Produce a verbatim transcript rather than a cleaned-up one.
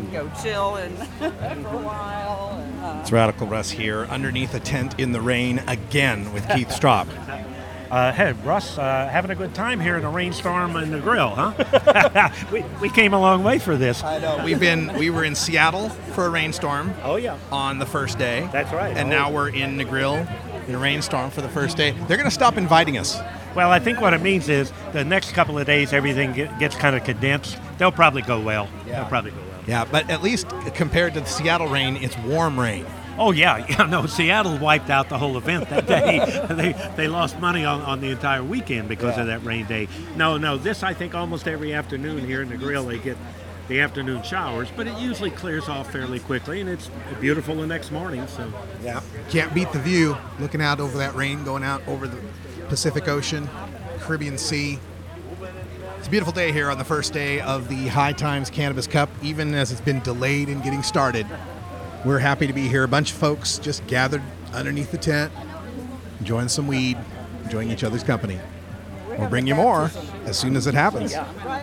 and go chill and for a while. And, uh, It's Radical Russ here, underneath a tent in the rain again with Keith Straub. Uh, hey, Russ, uh, having a good time here in a rainstorm in the grill, huh? we, we came a long way for this. I know. We've been, we were in Seattle for a rainstorm. Oh, yeah. On the first day. That's right. And oh. now we're in the grill in a rainstorm for the first day. They're going to stop inviting us. Well, I think what it means is the next couple of days, everything get, gets kind of condensed. They'll probably go well. Yeah. They'll probably go well. Yeah, but at least compared to the Seattle rain, it's warm rain. Oh, yeah. yeah. No, Seattle wiped out the whole event that day. they they lost money on, on the entire weekend because yeah. of that rain day. No, no, this I think almost every afternoon here in the grill they get the afternoon showers, but it usually clears off fairly quickly, and it's beautiful the next morning. So yeah, can't beat the view, looking out over that rain, going out over the Pacific Ocean, Caribbean Sea. It's a beautiful day here on the first day of the High Times Cannabis Cup, even as it's been delayed in getting started. We're happy to be here. A bunch of folks just gathered underneath the tent, enjoying some weed, enjoying each other's company. We'll bring you more as soon as it happens.